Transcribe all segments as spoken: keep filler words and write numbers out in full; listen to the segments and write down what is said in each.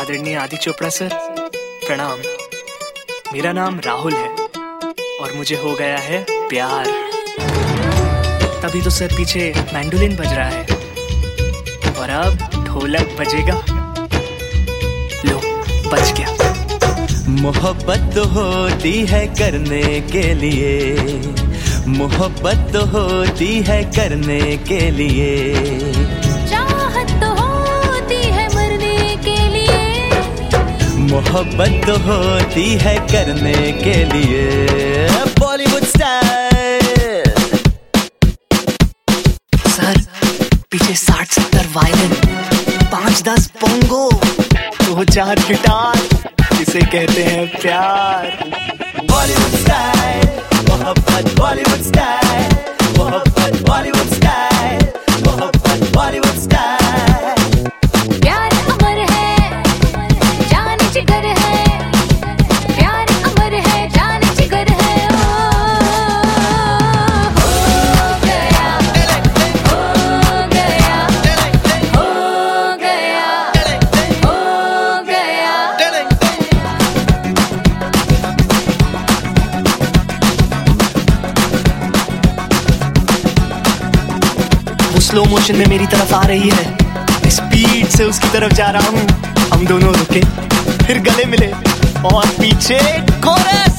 आदरणीय आदि चोपड़ा सर, प्रणाम। मेरा नाम राहुल है और मुझे हो गया है प्यार। तभी तो सर पीछे मैंडोलिन बज रहा है और अब ढोलक बजेगा। लो, बज गया। मोहब्बत तो होती है करने के लिए, मोहब्बत तो होती है करने के लिए, चाहत तो होती है मरने के लिए, मोहब्बत तो होती है करने के लिए। बॉलीवुड स्टाइल। सर पीछे साठ सत्तर वायलिन, पाँच दस बोंगो, दो चार गिटार, जिसे कहते हैं प्यार। बॉलीवुड स्टाइल, मोहब्बत बॉलीवुड स्टाइल, मोहब्बत बॉलीवुड स्टाइल, मोहब्बत बॉलीवुड स्टाइल। प्यार अमर है, जान जिगर है, प्यार अमर है, जान जिगर है। ओ, हो गया, हो गया, हो गया, हो गया। वो स्लो मोशन में मेरी तरफ आ रही है, मैं स्पीड से उसकी तरफ जा रहा हूँ। हम दोनों रुके, फिर गले मिले और पीछे कोरस।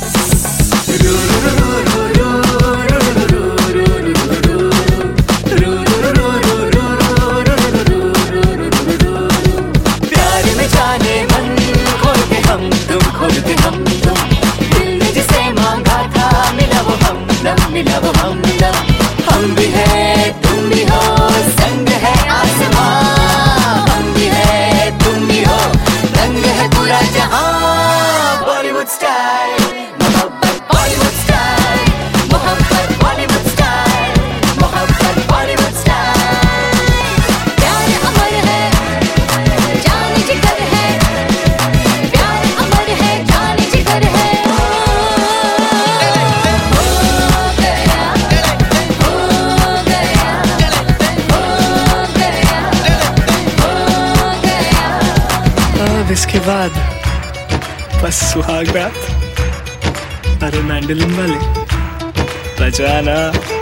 प्यार में जाने मन खोल के हम तुम, खोल के हम तुम, दिल ने जिसे मांगा था मिला वो हमदम, मिला वो हमदम। हम भी है तुम भी हो, संग है आसमां, हम भी है तुम भी हो, रंग है पूरा जहां। बॉलीवुड स्टाइल, मोहब्बत बॉलीवुड स्टाइल, मोहब्बत बॉलीवुड स्टाइल, मोहब्बत बॉलीवुड स्टाइल। प्यार अमर है, जान जिगर है, प्यार अमर है, जान जिगर है। हो गया, हो गया, हो गया, हो गया। अब इसके बाद बस सुहाग रात। अरे मैंडोलिन वाले बजाना।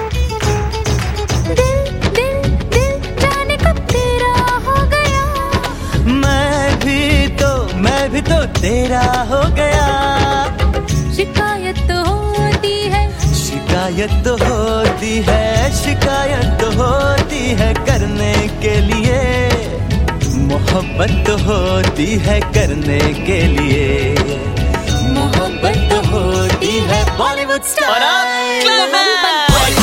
दिल दिल दिल जाने कब तेरा हो गया, मैं भी तो, मैं भी तो तेरा हो गया। शिकायत तो होती है, शिकायत तो होती है, शिकायत तो होती है करने के लिए, मोहब्बत तो होती है करने के लिए, मोहब्बत तो होती है बॉलीवुड स्टाइल।